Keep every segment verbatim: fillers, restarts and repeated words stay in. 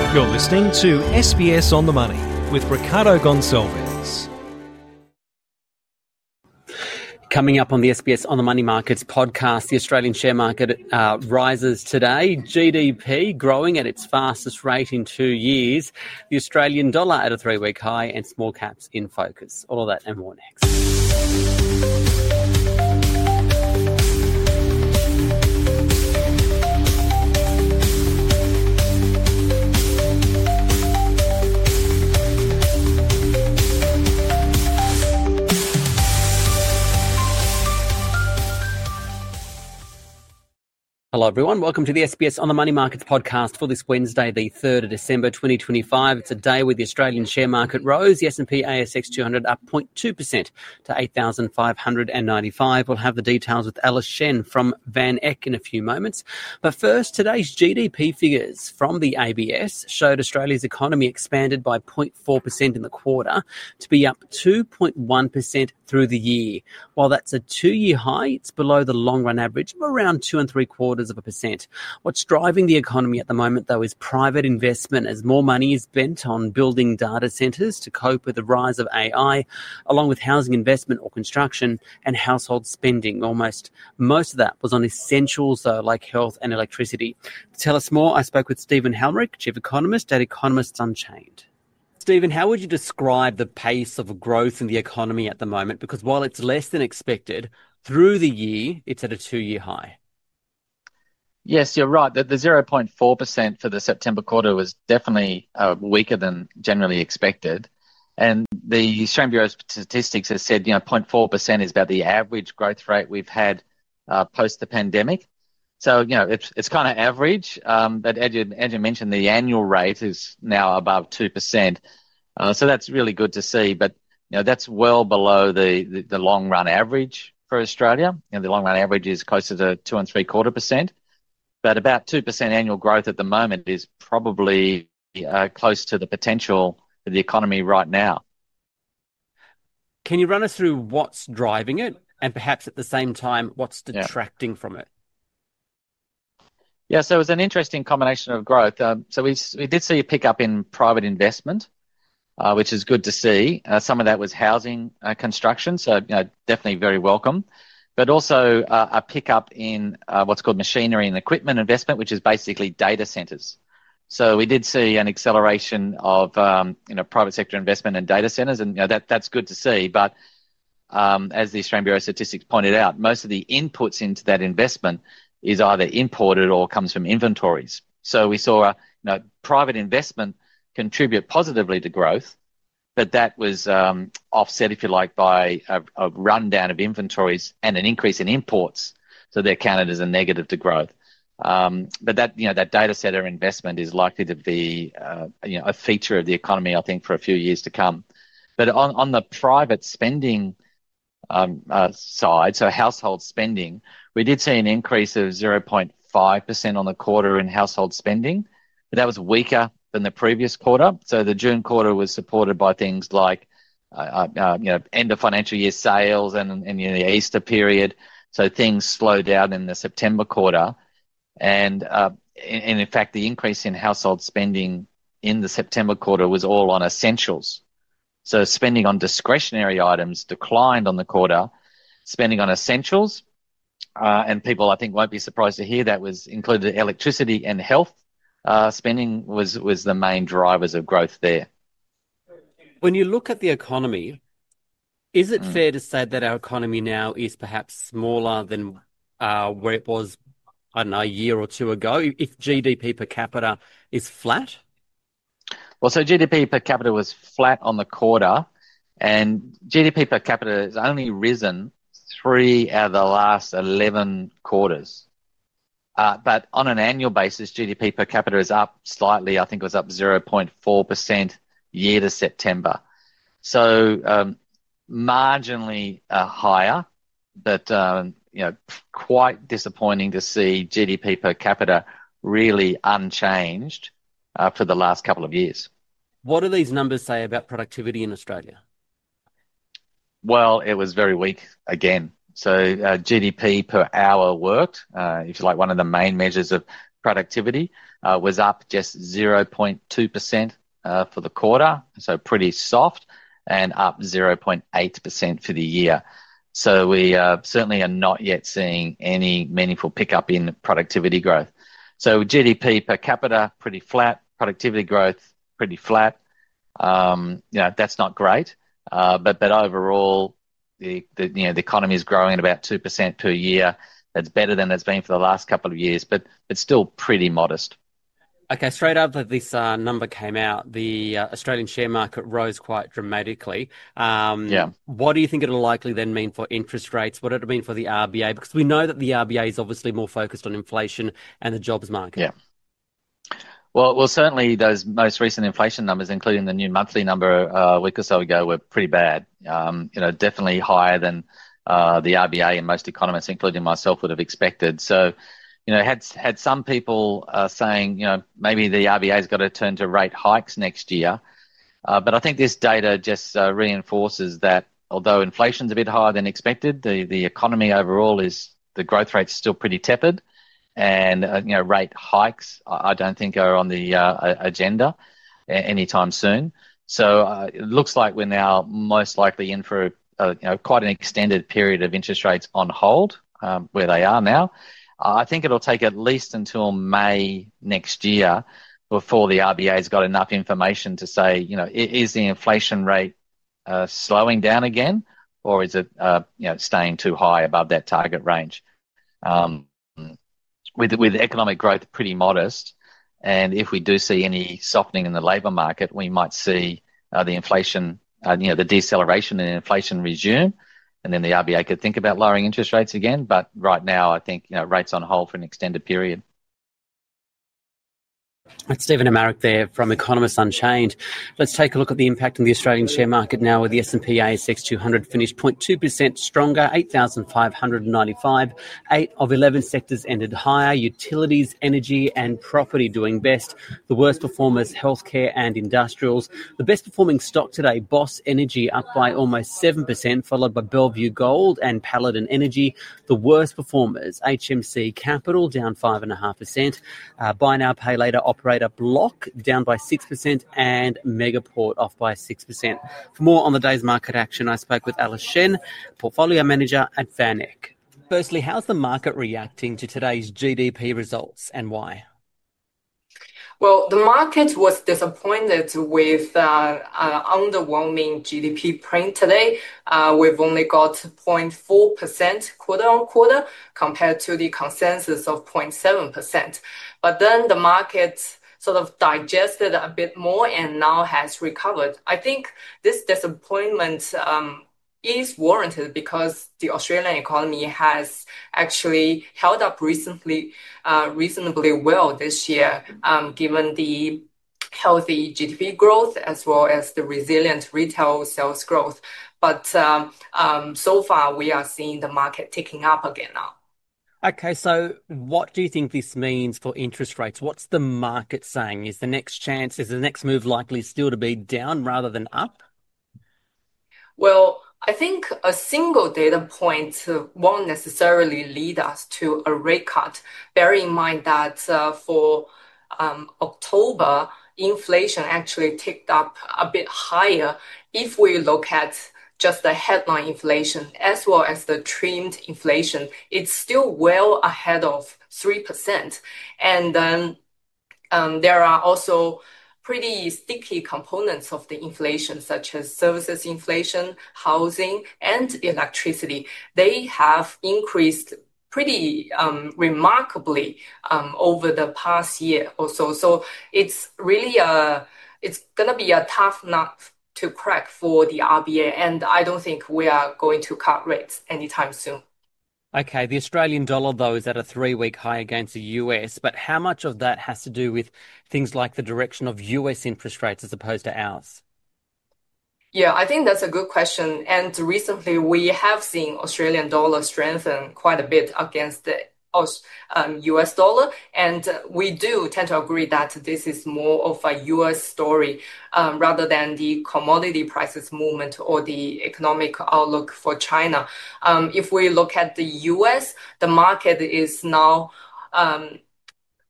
You're listening to S B S On The Money with Ricardo Gonçalves. Coming up on the S B S On The Money Markets podcast, the Australian share market uh, rises today. G D P growing at its fastest rate in two years. The Australian dollar at a three-week high and small caps in focus. All of that and more next. Hello everyone, welcome to the S B S On The Money Markets podcast for this Wednesday, the third of December twenty twenty-five. It's a day where the Australian share market rose. The S and P A S X two hundred up zero point two percent to eight thousand five hundred ninety-five. We'll have the details with Alice Shen from Van Eck in a few moments. But first, today's G D P figures from the A B S showed Australia's economy expanded by zero point four percent in the quarter to be up two point one percent through the year. While that's a two-year high, it's below the long-run average of around two and three quarters of a percent. What's driving the economy at the moment, though, is private investment as more money is spent on building data centres to cope with the rise of A I, along with housing investment or construction and household spending. Almost most of that was on essentials, though, like health and electricity. To tell us more, I spoke with Stephen Halmerick, Chief Economist at Economists Unchained. Stephen, how would you describe the pace of growth in the economy at the moment? Because while it's less than expected, through the year, it's at a two-year high. Yes, you're right. The, the zero point four percent for the September quarter was definitely uh, weaker than generally expected. And the Australian Bureau of Statistics has said, you know, zero point four percent is about the average growth rate we've had uh, post the pandemic. So, you know, it's it's kind of average. Um, but as you, as you mentioned, the annual rate is now above two percent. Uh, so that's really good to see. But, you know, that's well below the, the, the long run average for Australia. You know, the long run average is closer to two and three quarter percent. But about two percent annual growth at the moment is probably uh, close to the potential for the economy right now. Can you run us through what's driving it and perhaps at the same time what's detracting yeah. from it? Yeah, so it was an interesting combination of growth. Um, so we we did see a pickup in private investment, uh, which is good to see. Uh, some of that was housing uh, construction, so you know, definitely very welcome. But also uh, a pickup in uh, what's called machinery and equipment investment, which is basically data centres. So we did see an acceleration of um, you know private sector investment in data centres, and you know, that that's good to see. But um, as the Australian Bureau of Statistics pointed out, most of the inputs into that investment is either imported or comes from inventories. So we saw a, you know, private investment contribute positively to growth, but that was um, offset, if you like, by a, a rundown of inventories and an increase in imports. So they're counted as a negative to growth. Um, but that, you know, that data center investment is likely to be, uh, you know, a feature of the economy, I think, for a few years to come. But on, on the private spending um, uh, side, so household spending, we did see an increase of zero point five percent on the quarter in household spending, but that was weaker than the previous quarter. So the June quarter was supported by things like, uh, uh, you know, end of financial year sales and, and you know, the Easter period. So things slowed down in the September quarter. And, uh, and in fact, the increase in household spending in the September quarter was all on essentials. So spending on discretionary items declined on the quarter. Spending on essentials, uh, and people I think won't be surprised to hear that, was included electricity and health. Uh, spending was, was the main drivers of growth there. When you look at the economy, is it mm. fair to say that our economy now is perhaps smaller than uh, where it was, I don't know, a year or two ago, if G D P per capita is flat? Well, so G D P per capita was flat on the quarter, and G D P per capita has only risen three out of the last eleven quarters. Uh, but on an annual basis, G D P per capita is up slightly. I think it was up zero point four percent year to September. So um, marginally uh, higher, but um, you know, quite disappointing to see G D P per capita really unchanged uh, for the last couple of years. What do these numbers say about productivity in Australia? Well, it was very weak again. So uh, G D P per hour worked, uh, if you like, one of the main measures of productivity uh, was up just zero point two percent uh, for the quarter, so pretty soft, and up zero point eight percent for the year. So we uh, certainly are not yet seeing any meaningful pickup in productivity growth. So G D P per capita, pretty flat, productivity growth, pretty flat. Um, you know, that's not great, uh, but but overall, the, the you know the economy is growing at about two percent per year. That's better than it's been for the last couple of years, but it's still pretty modest. Okay, straight after this uh, number came out, the uh, Australian share market rose quite dramatically. Um, yeah. What do you think it'll likely then mean for interest rates? What it'll mean for the R B A? Because we know that the R B A is obviously more focused on inflation and the jobs market. Yeah. Well, well, certainly those most recent inflation numbers, including the new monthly number uh, a week or so ago, were pretty bad. Um, you know, definitely higher than uh, the R B A and most economists, including myself, would have expected. So, you know, had had some people uh, saying, you know, maybe the R B A's got to turn to rate hikes next year. Uh, but I think this data just uh, reinforces that although inflation's a bit higher than expected, the, the economy overall is, the growth rate's still pretty tepid. And, uh, you know, rate hikes, I don't think are on the uh, agenda anytime soon. So uh, it looks like we're now most likely in for, uh, you know, quite an extended period of interest rates on hold, um, where they are now. Uh, I think it'll take at least until May next year before the R B A's got enough information to say, you know, is the inflation rate uh, slowing down again, or is it, uh, you know, staying too high above that target range? Um, With with economic growth pretty modest, and if we do see any softening in the labour market, we might see uh, the inflation, uh, you know, the deceleration in inflation resume, and then the R B A could think about lowering interest rates again. But right now, I think, you know, rates on hold for an extended period. It's Stephen Amarick there from Economists Unchained. Let's take a look at the impact on the Australian share market now, where the S and P A S X two hundred finished zero point two percent stronger, eight thousand five hundred ninety-five. Eight of eleven sectors ended higher. Utilities, energy and property doing best. The worst performers, healthcare and industrials. The best performing stock today, Boss Energy, up by almost seven percent, followed by Bellevue Gold and Paladin Energy. The worst performers, H M C Capital, down five point five percent. Uh, Buy Now, Pay Later operator Block down by six percent, and Megaport off by six percent. For more on the day's market action, I spoke with Alice Shen, portfolio manager at VanEck. Firstly, how's the market reacting to today's G D P results and why? Well, the market was disappointed with uh, uh, underwhelming G D P print today. Uh, we've only got zero point four percent quarter on quarter compared to the consensus of zero point seven percent. But then the market sort of digested a bit more and now has recovered. I think this disappointment um, is warranted because the Australian economy has actually held up recently, uh, reasonably well this year, um, given the healthy G D P growth as well as the resilient retail sales growth. But um, um, so far, we are seeing the market ticking up again now. Okay, so what do you think this means for interest rates? What's the market saying? Is the next chance, is the next move likely still to be down rather than up? Well, I think a single data point uh, won't necessarily lead us to a rate cut. Bear in mind that uh, for um, October, inflation actually ticked up a bit higher. If we look at just the headline inflation as well as the trimmed inflation, it's still well ahead of three percent. And then um, there are also pretty sticky components of the inflation, such as services inflation, housing, and electricity. They have increased pretty um, remarkably um, over the past year or so. So it's really a, it's gonna be a tough nut to crack for the R B A, and I don't think we are going to cut rates anytime soon. Okay, the Australian dollar, though, is at a three-week high against the U S, but how much of that has to do with things like the direction of U S interest rates as opposed to ours? Yeah, I think that's a good question. And recently, we have seen Australian dollar strengthen quite a bit against the um, U S dollar, and we do tend to agree that this is more of a U S story um, rather than the commodity prices movement or the economic outlook for China. Um, if we look at the U S, the market is now um,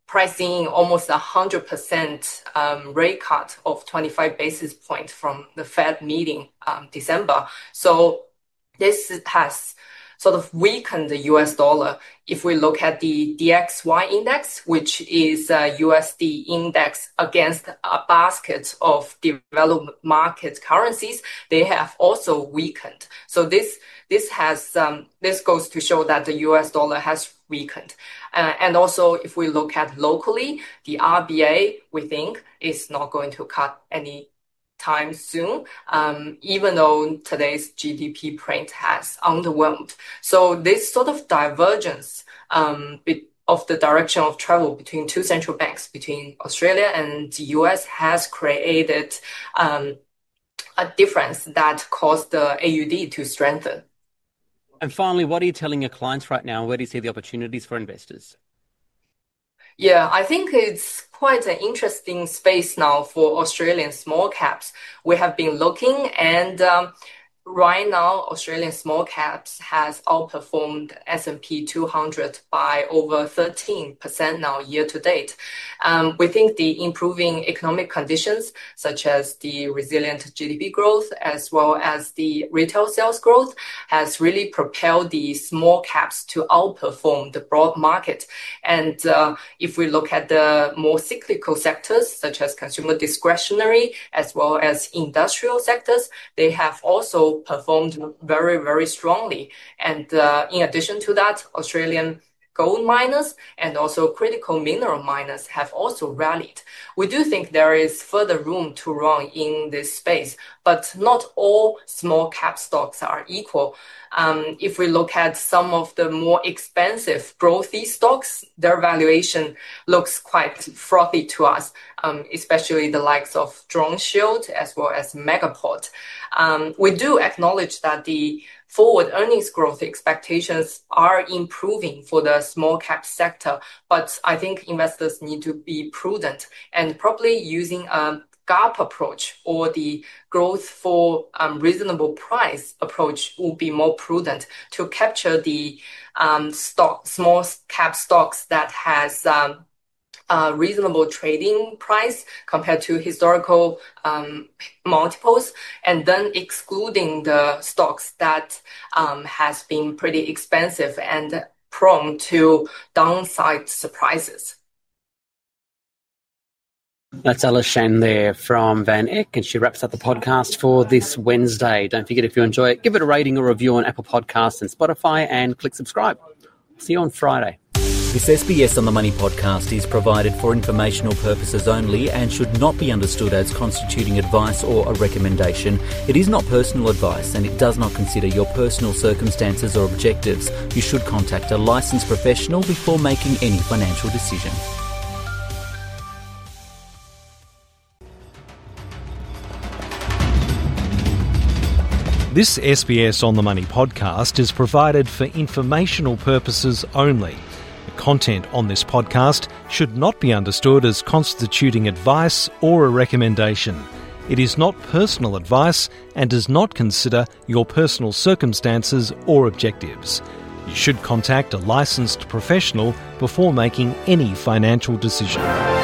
pricing almost a hundred percent um, rate cut of twenty-five basis points from the Fed meeting um, December. So this has sort of weakened the U S dollar. If we look at the D X Y index, which is a U S D index against a basket of developed market currencies, they have also weakened. So this this has um, this goes to show that the U S dollar has weakened. Uh, and also, if we look at locally, the R B A, we think, is not going to cut any time soon, um, even though today's G D P print has underwhelmed. So this sort of divergence um, of the direction of travel between two central banks, between Australia and the U S, has created um, a difference that caused the A U D to strengthen. And finally, what are you telling your clients right now? Where do you see the opportunities for investors? Yeah, I think it's quite an interesting space now for Australian small caps. We have been looking, and um, right now, Australian small caps has outperformed S and P two hundred by over thirteen percent now year to date. Um, we think the improving economic conditions, such as the resilient G D P growth, as well as the retail sales growth, has really propelled the small caps to outperform the broad market. And uh, if we look at the more cyclical sectors, such as consumer discretionary, as well as industrial sectors, they have also performed very, very strongly. And uh, in addition to that, Australian gold miners and also critical mineral miners have also rallied. We do think there is further room to run in this space, but not all small cap stocks are equal. Um, if we look at some of the more expensive growthy stocks, their valuation looks quite frothy to us, um, especially the likes of DroneShield as well as Megaport. Um, we do acknowledge that the forward earnings growth expectations are improving for the small cap sector, but I think investors need to be prudent and probably using a gap approach or the growth for um, reasonable price approach will be more prudent to capture the um, stock, small cap stocks that has um, Uh, reasonable trading price compared to historical um, multiples, and then excluding the stocks that um, has been pretty expensive and prone to downside surprises. That's Alice Shan there from Van Eck, and she wraps up the podcast for this Wednesday. Don't forget, if you enjoy it, give it a rating or review on Apple Podcasts and Spotify, and click subscribe. See you on Friday. This S B S On The Money podcast is provided for informational purposes only and should not be understood as constituting advice or a recommendation. It is not personal advice and it does not consider your personal circumstances or objectives. You should contact a licensed professional before making any financial decision. This S B S On The Money podcast is provided for informational purposes only. Content on this podcast should not be understood as constituting advice or a recommendation. It is not personal advice and does not consider your personal circumstances or objectives. You should contact a licensed professional before making any financial decision.